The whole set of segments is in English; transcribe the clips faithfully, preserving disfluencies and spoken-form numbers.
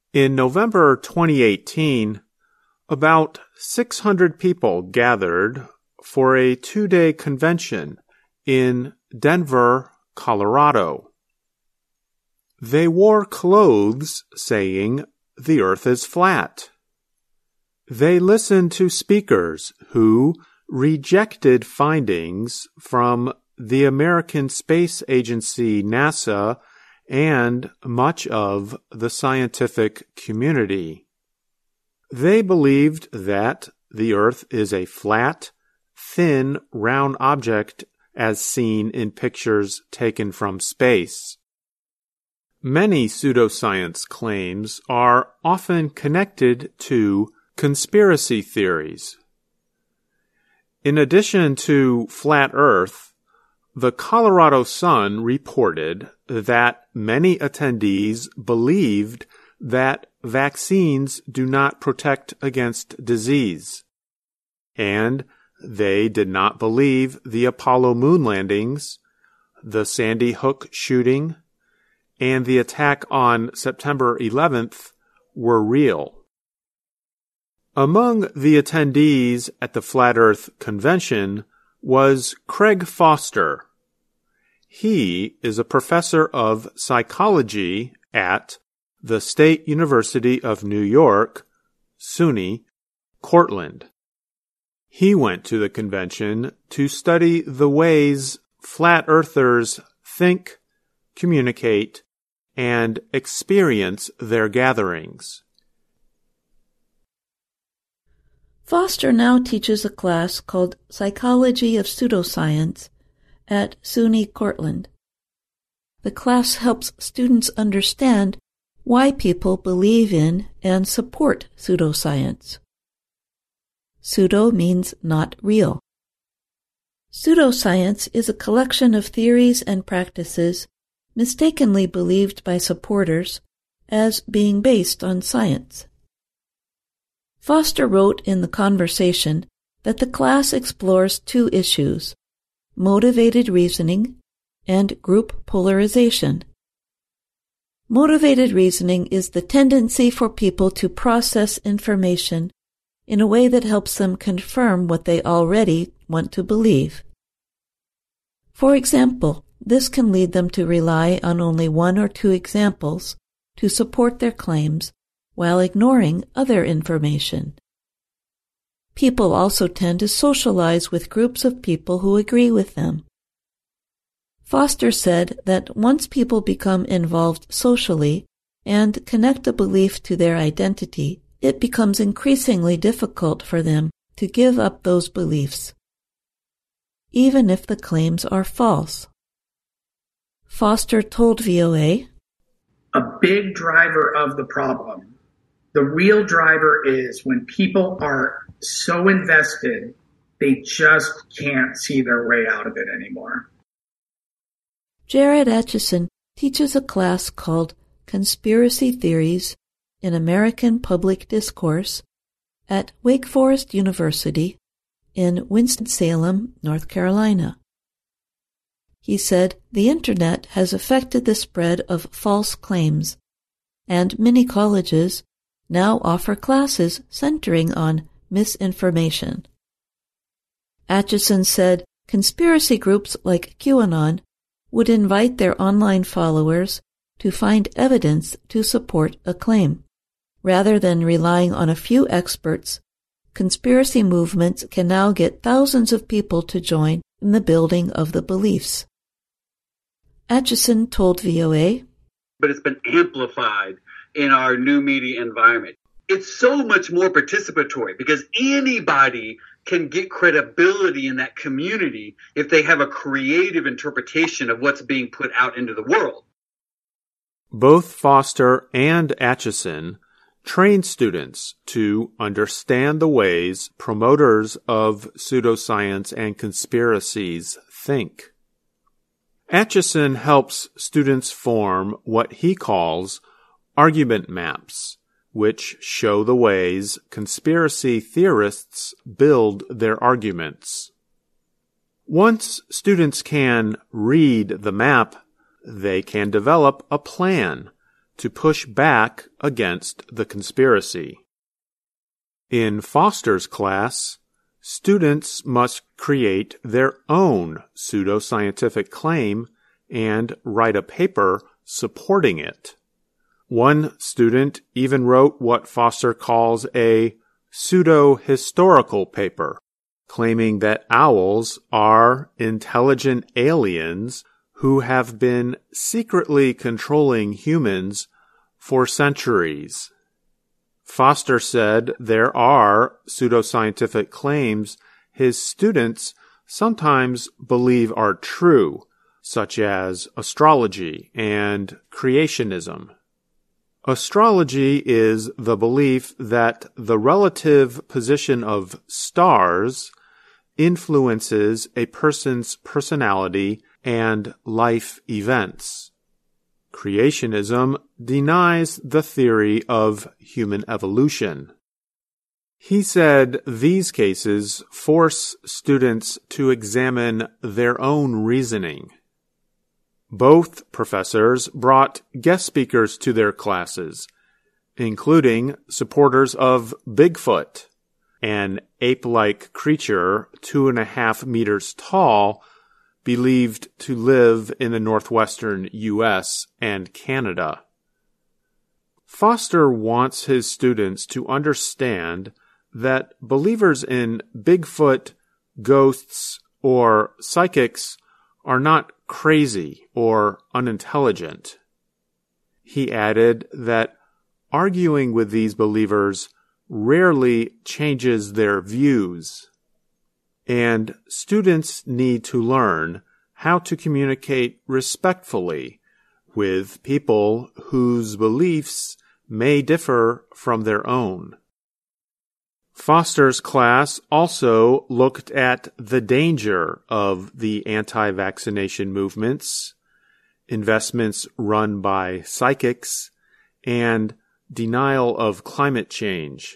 In November twenty eighteen, about six hundred people gathered for a two-day convention in Denver, Colorado. They wore clothes saying the earth is flat. They listened to speakers who rejected findings from the American Space Agency, NASA, and much of the scientific community. They believed that the earth is a flat, thin, round object as seen in pictures taken from space. Many pseudoscience claims are often connected to conspiracy theories. In addition to flat Earth, the Colorado Sun reported that many attendees believed that vaccines do not protect against disease, and they did not believe the Apollo moon landings, the Sandy Hook shooting, and the attack on September eleventh were real. Among the attendees at the Flat Earth Convention was Craig Foster. He is a professor of psychology at the State University of New York, SUNY, Cortland. He went to the convention to study the ways flat earthers think, communicate, and experience their gatherings. Foster now teaches a class called Psychology of Pseudoscience at SUNY Cortland. The class helps students understand why people believe in and support pseudoscience. Pseudo means not real. Pseudoscience is a collection of theories and practices mistakenly believed by supporters as being based on science. Foster wrote in the conversation that the class explores two issues, motivated reasoning and group polarization. Motivated reasoning is the tendency for people to process information in a way that helps them confirm what they already want to believe. For example, this can lead them to rely on only one or two examples to support their claims while ignoring other information. People also tend to socialize with groups of people who agree with them. Foster said that once people become involved socially and connect a belief to their identity, it becomes increasingly difficult for them to give up those beliefs, even if the claims are false. Foster told V O A, "A big driver of the problem, the real driver is when people are so invested, they just can't see their way out of it anymore." Jared Atchison teaches a class called Conspiracy Theories in American Public Discourse at Wake Forest University in Winston-Salem, North Carolina. He said the Internet has affected the spread of false claims, and many colleges now offer classes centering on misinformation. Atchison said conspiracy groups like QAnon would invite their online followers to find evidence to support a claim. Rather than relying on a few experts, conspiracy movements can now get thousands of people to join in the building of the beliefs. Atchison told V O A, "But it's been amplified in our new media environment. It's so much more participatory because anybody can get credibility in that community if they have a creative interpretation of what's being put out into the world." Both Foster and Atchison train students to understand the ways promoters of pseudoscience and conspiracies think. Atchison helps students form what he calls argument maps, which show the ways conspiracy theorists build their arguments. Once students can read the map, they can develop a plan to push back against the conspiracy. In Foster's class, students must create their own pseudoscientific claim and write a paper supporting it. One student even wrote what Foster calls a pseudo-historical paper, claiming that owls are intelligent aliens who have been secretly controlling humans for centuries. Foster said there are pseudoscientific claims his students sometimes believe are true, such as astrology and creationism. Astrology is the belief that the relative position of stars influences a person's personality and life events. Creationism denies the theory of human evolution. He said these cases force students to examine their own reasoning. Both professors brought guest speakers to their classes, including supporters of Bigfoot, an ape-like creature two and a half meters tall, believed to live in the northwestern U S and Canada. Foster wants his students to understand that believers in Bigfoot, ghosts, or psychics are not crazy or unintelligent. He added that arguing with these believers rarely changes their views, and students need to learn how to communicate respectfully with people whose beliefs may differ from their own. Foster's class also looked at the danger of the anti-vaccination movements, investments run by psychics, and denial of climate change.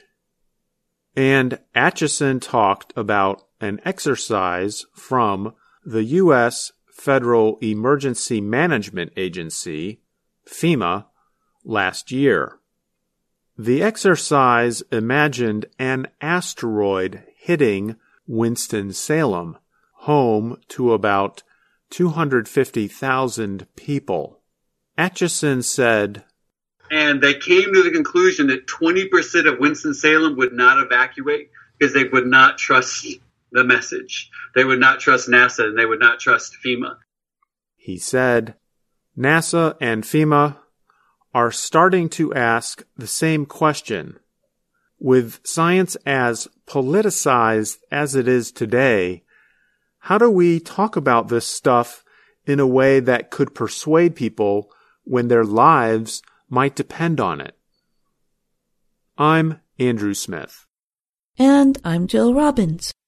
And Acheson talked about an exercise from the U S Federal Emergency Management Agency, FEMA, last year. The exercise imagined an asteroid hitting Winston-Salem, home to about two hundred fifty thousand people. Acheson said, and they came to the conclusion that twenty percent of Winston-Salem would not evacuate because they would not trust the message. They would not trust NASA and they would not trust FEMA. He said, NASA and FEMA are starting to ask the same question. With science as politicized as it is today, how do we talk about this stuff in a way that could persuade people when their lives might depend on it? I'm Andrew Smith. And I'm Jill Robbins.